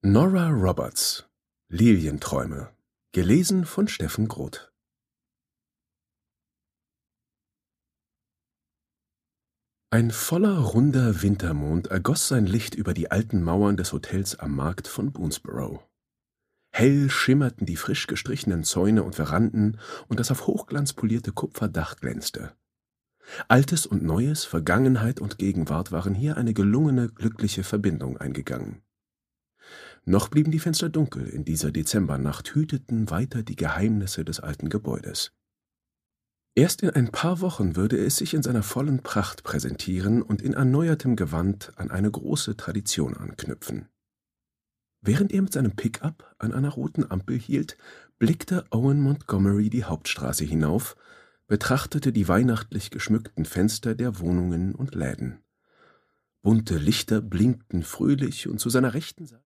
Nora Roberts, Lilienträume, gelesen von Steffen Groth. Ein voller, runder Wintermond ergoss sein Licht über die alten Mauern des Hotels am Markt von Boonesborough. Hell schimmerten die frisch gestrichenen Zäune und Veranden, und das auf Hochglanz polierte Kupferdach glänzte. Altes und Neues, Vergangenheit und Gegenwart waren hier eine gelungene, glückliche Verbindung eingegangen. Noch blieben die Fenster dunkel in dieser Dezembernacht, hüteten weiter die Geheimnisse des alten Gebäudes. Erst in ein paar Wochen würde es sich in seiner vollen Pracht präsentieren und in erneuertem Gewand an eine große Tradition anknüpfen. Während er mit seinem Pickup an einer roten Ampel hielt, blickte Owen Montgomery die Hauptstraße hinauf, betrachtete die weihnachtlich geschmückten Fenster der Wohnungen und Läden. Bunte Lichter blinkten fröhlich, und zu seiner rechten Seite